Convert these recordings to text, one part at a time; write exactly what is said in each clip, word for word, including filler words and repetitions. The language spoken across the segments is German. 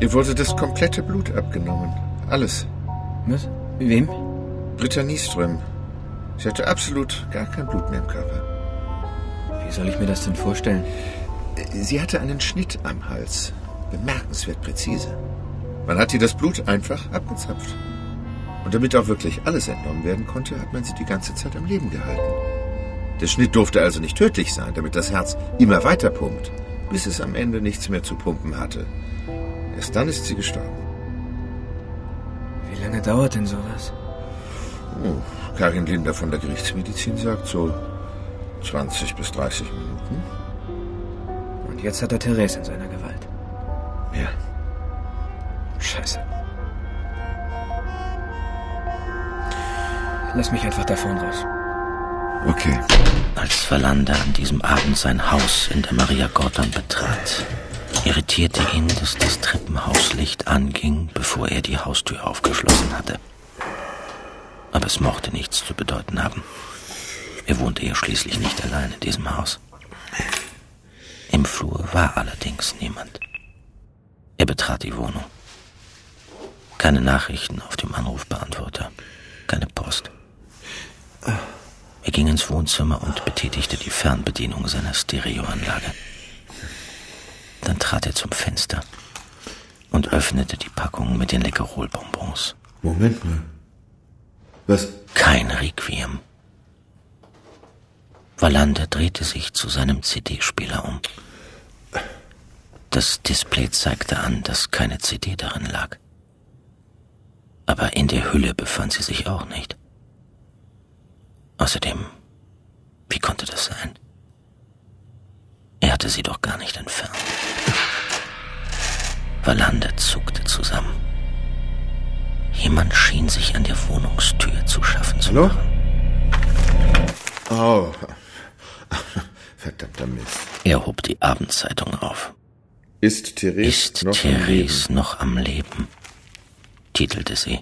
Ihr wurde das komplette Blut abgenommen. Alles. Was? Wem? Britta Nyström. Sie hatte absolut gar kein Blut mehr im Körper. Wie soll ich mir das denn vorstellen? Sie hatte einen Schnitt am Hals. Bemerkenswert präzise. Man hat ihr das Blut einfach abgezapft. Und damit auch wirklich alles entnommen werden konnte, hat man sie die ganze Zeit am Leben gehalten. Der Schnitt durfte also nicht tödlich sein, damit das Herz immer weiter pumpt, bis es am Ende nichts mehr zu pumpen hatte. Erst dann ist sie gestorben. Wie lange dauert denn sowas? Oh, Karin Linder von der Gerichtsmedizin sagt so zwanzig bis dreißig Minuten. Und jetzt hat er Therese in seiner Gewalt. Ja. Scheiße. Lass mich einfach davon raus. Okay. Als Wallander an diesem Abend sein Haus in der Maria Gordon betrat, irritierte ihn, dass das Treppenhauslicht anging, bevor er die Haustür aufgeschlossen hatte. Aber es mochte nichts zu bedeuten haben. Er wohnte ja schließlich nicht allein in diesem Haus. Im Flur war allerdings niemand. Er betrat die Wohnung. Keine Nachrichten auf dem Anrufbeantworter, keine Post. Er ging ins Wohnzimmer und betätigte die Fernbedienung seiner Stereoanlage. Dann trat er zum Fenster und öffnete die Packung mit den Leckerol-Bonbons. Moment mal. Was? Kein Requiem. Wallander drehte sich zu seinem C D-Spieler um. Das Display zeigte an, dass keine C D darin lag. Aber in der Hülle befand sie sich auch nicht. Außerdem, wie konnte das sein? Er hatte sie doch gar nicht entfernt. Wallander zuckte zusammen. Jemand schien sich an der Wohnungstür zu schaffen zu Hallo? machen. Oh, verdammter Mist. Er hob die Abendzeitung auf. Ist Therese Ist noch am Leben? Therese noch am Leben? Titelte sie.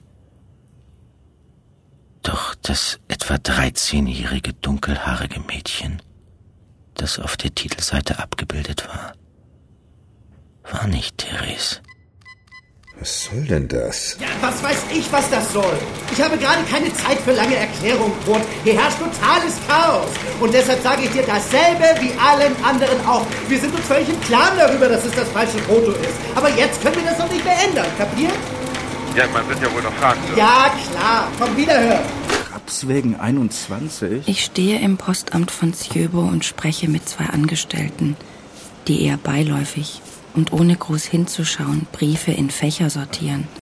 Doch das etwa dreizehnjährige dunkelhaarige Mädchen, das auf der Titelseite abgebildet war, war nicht Therese. Was soll denn das? Ja, was weiß ich, was das soll? Ich habe gerade keine Zeit für lange Erklärungen, Kurt. Hier herrscht totales Chaos. Und deshalb sage ich dir dasselbe wie allen anderen auch. Wir sind uns völlig im Klaren darüber, dass es das falsche Foto ist. Aber jetzt können wir das doch nicht mehr ändern, kapiert? Ja, man wird ja wohl noch fragen dürfen. Ja, klar. Komm, wiederhören. Rapswegen einundzwanzig? Ich stehe im Postamt von Sjöbo und spreche mit zwei Angestellten, die eher beiläufig und ohne groß hinzuschauen Briefe in Fächer sortieren.